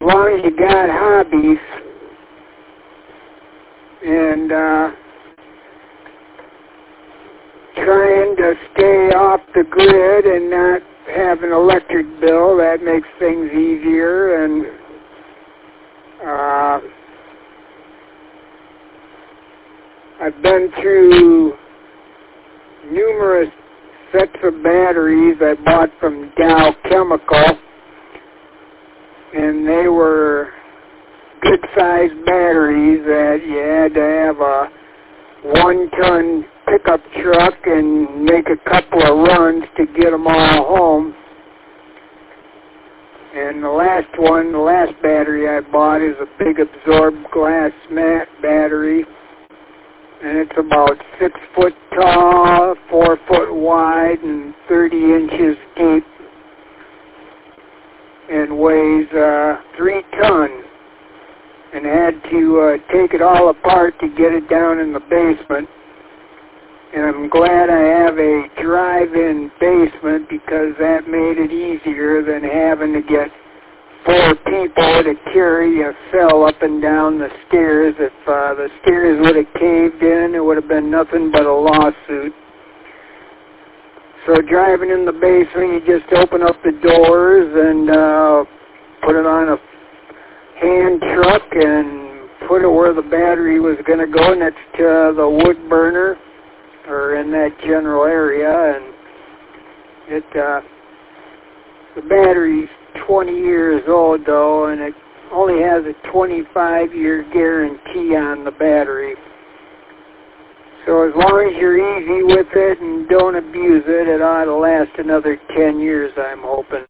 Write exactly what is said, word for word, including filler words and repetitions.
long as you got hobbies and uh, trying to stay off the grid and not have an electric bill, that makes things easier. And uh, I've been through numerous sets of batteries I bought from Dow Chemical, and they were good-sized batteries that you had to have a one-ton pickup truck and make a couple of runs to get them all home. And the last one, the last battery I bought is a big absorbed glass mat battery, and it's about six foot tall, four foot wide, and thirty inches deep, and weighs uh, three tons. And I had to uh, take it all apart to get it down in the basement. And I'm glad I have a drive-in basement, because that made it easier than having to get four people to carry a cell up and down the stairs. If uh, the stairs would have caved in, it would have been nothing but a lawsuit. So driving in the basement, you just open up the doors and uh, put it on a hand truck and put it where the battery was going to go, next to the wood burner or in that general area. And it uh, the battery's twenty years old though, and it only has a twenty-five year guarantee on the battery. So as long as you're easy with it and don't abuse it, it ought to last another ten years, I'm hoping.